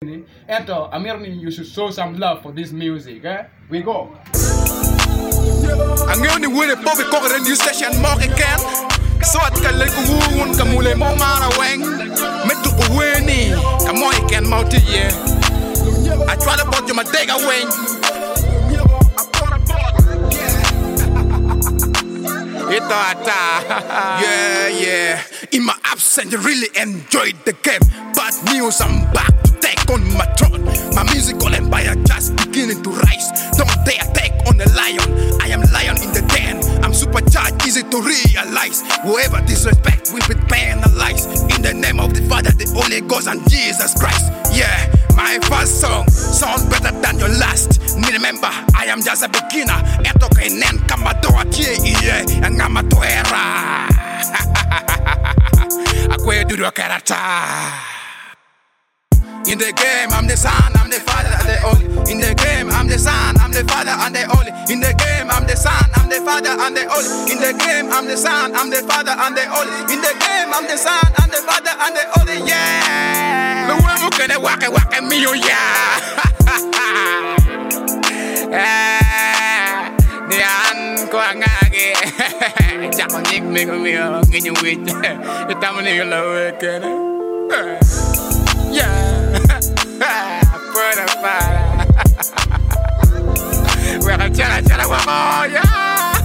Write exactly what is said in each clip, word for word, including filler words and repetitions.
And uh, Amirni, you should show some love for this music. Eh? We go. Ang ngayon ni Willie Bobby ko rin yung station mo kiken. So at kalay ko wun kamulay mo maraweng. Metu ko weni kamo iken mo tiye. I try to put you my dig away. Ito ata. Yeah, yeah. In my absence, you really enjoyed the game. Bad news, I'm back to take on my throne. My musical empire just beginning to rise. Don't dare take on the lion. I am lion in the den. I'm supercharged, easy to realize. Whoever disrespect will be penalized. In the name of the Father, the Holy Ghost, and Jesus Christ. Yeah, my first song sounds better than your last. Me remember, I am just a beginner. Eto kainen kamadoa tie iye ngamatoera. Akwe dudu karata. In the game, I'm the son, I'm the father, and the only. In the game, I'm the son, I'm the father, and the only. In the game, I'm the son, I'm the father, and the only. In the game, I'm the son, I'm the father, and the only. In the game, I'm the son, I'm the father, and the only. Yeah. The one who can walk and walk and me, yeah. Nian ko angage. Chako nik me ko me nginyu wit. Itamo ni lo wekene. Yeah. Put a fire. We're a chala chala wamo, yeah.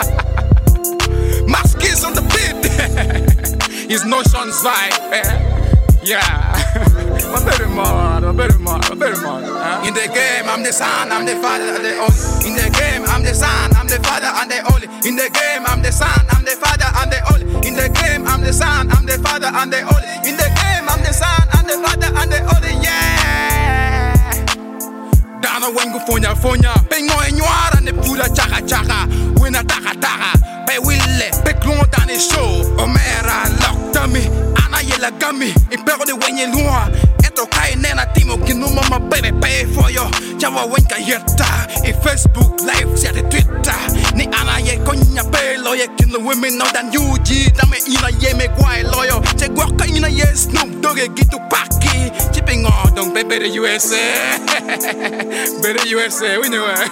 Mask is on the beat. His notions vibe, yeah. A bit more, a bit more, a bit more. In the game, I'm the son, I'm the father, and the only. In the game, I'm the son, I'm the father, and the only. In the game, I'm the son, I'm the father, and the only. In the game, I'm the son, I'm the father, and the only. In the game, I'm the son, I'm the father, and the only. Yeah. Dana wengu fonya fonya, pengo enyuara ne pura chaka chaka, wina taka taka, pe wille, pe klon dane show, omera lock dummy, ana yela gummy, impero de wenye lua. Okay, nena timo kinuma my baby pay for you. Chawa wenka yeta. E Facebook live share the Twitter. Ni ana ye konya pay lawyer. Kin the women know that you G. Dame ina ye me guay loyal. Che guaka ina ye Snoop Dogg gitu paki. Chipping on don't pay better U S A. Better U S A, we know it.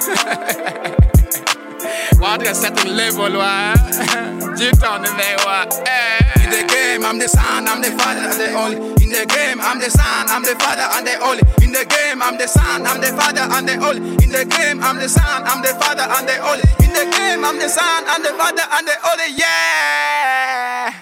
What a certain level wa. G-Town in there wa. In the game, I'm the son, I'm the father, and the only. In the game, I'm the son, I'm the father, and the only. In the game, I'm the son, I'm the father, and the only. In the game, I'm the son, I'm the father, and the only. In the game, I'm the son, I'm the father, and the only. Yeah.